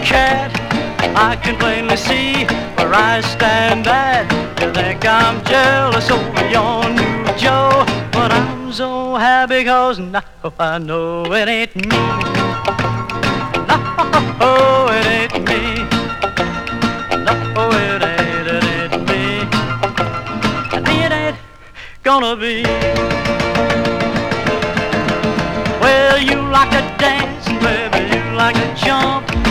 cat. I can plainly see where I stand at. You think I'm jealous over your new Joe, but I'm so happy 'cause now I know it ain't me. No, it ain't me. No, it ain't me. And it ain't gonna be. Well, you like to dance, baby, you like to jump.